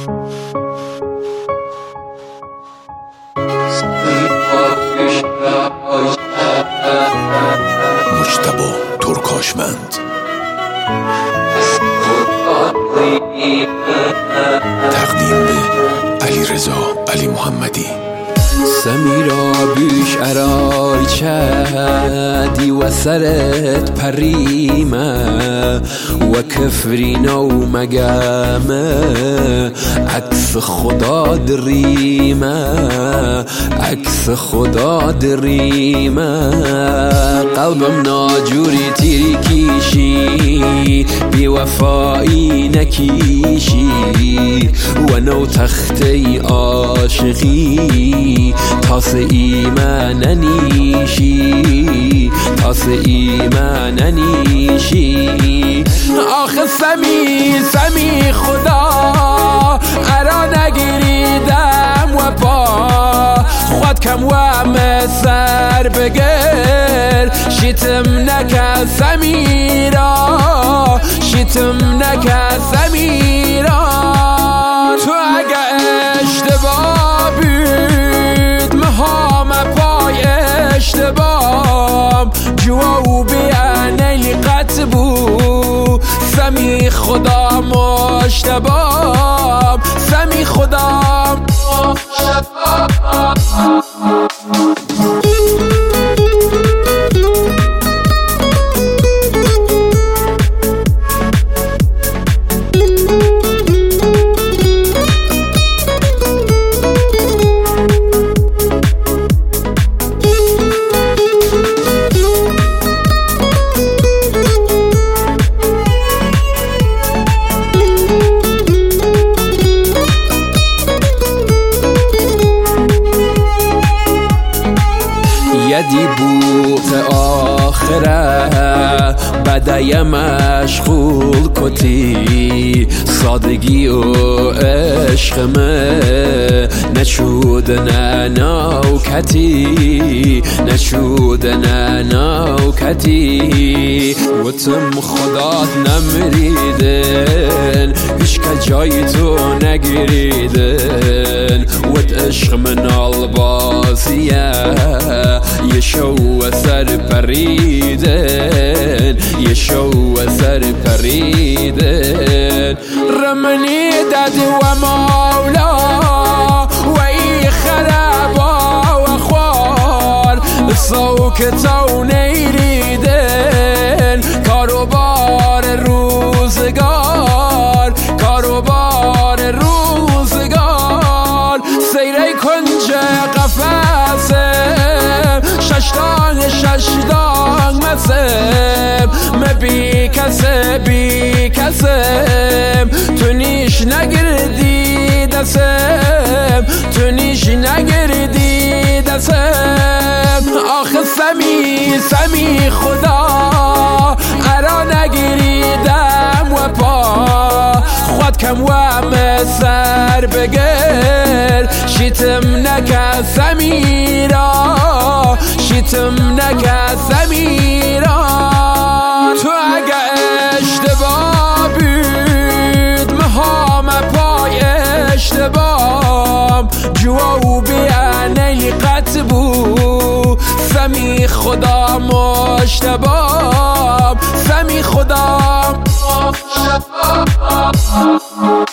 مجتبی ترکاشمند. تقدیم به علیرضا علی محمدی. سمیرا بیش ارای چدی و سرت پریمه و کفرینا و مگمه عکس خدا دریمه عکس خدا دریمه قلبم ناجوری تیری کیشی بی وفایی نکیشی و نو تختی عاشقی تاس ایمان ننیشی تاس ایمان ننیشی آخه سمی خدا ارا نگیریدم و پا خود کم و مسر بگر شیتم نکه سمیرا شیتم نکه سمیرا تو اگه اشتباه بود مهام پای اشتباه جوا و بیانه قط بود سمی خدا مشتباه سمی خدا یدی بوت آخره بدای مشغول کتی سادگی و عشقمه نشود نه نوکتی نشود نه نوکتی و تم خدات نمریدن هیچ که جای تو نگریدن و عشق من البازیه یه شو سر پریدن یه شو سر پریدن رمنی دادی و مولا و ای خرابا و خوار سوکتو نیریدن کاروبار روزگار کاروبار روزگار سیره کنج قفصه ششدان مسم مبی کسم تو نیش نگردی دستم تو نیش نگردی دستم آخه سمی خدا ارا نگریدم و پا خود کم و مسر بگر شیتم نکه سمیرا شیتم نکه سمیرا تو اگه اشتباه بود مهام پای اشتباه جوا و بیانه قط بود سمی خدا مشتباه سمی خدا